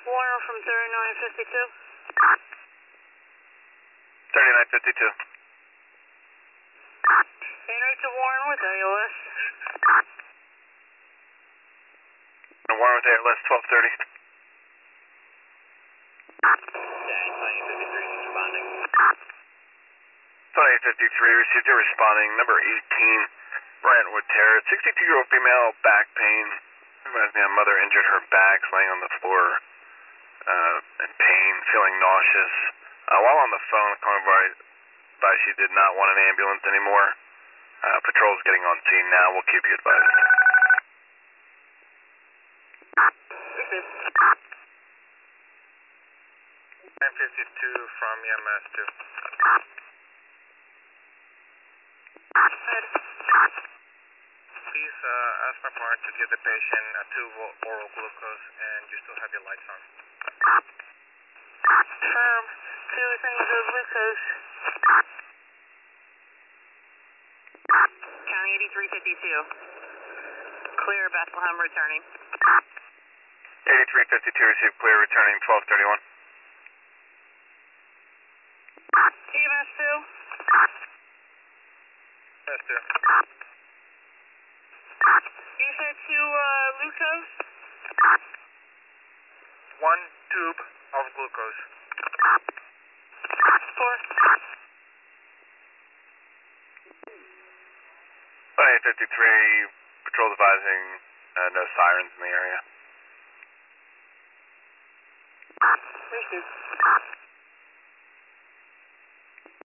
Warner from 3952. 3952. Henry to Warren with ALS. Warren with ALS 1230. Dan 2053 responding. 2853 received a responding. Number 18, Brentwood Terrace. 62-year-old female, back pain. Reminds me of mother injured her back, laying on the floor in pain, feeling nauseous. While on the phone, calling by she did not want an ambulance anymore. Patrol's getting on scene now. We'll keep you advised. 952 from EMS 2. Please ask my partner to give the patient a tube of oral glucose, and you still have your lights on. Firm. 2 things of glucose. County 8352. Clear, Bethlehem returning. 8352 received clear, returning 1231. EMS 2. EMS 2. You said 2 glucose? 1 tube of glucose. 4. 2853, patrol advising no sirens in the area. Received.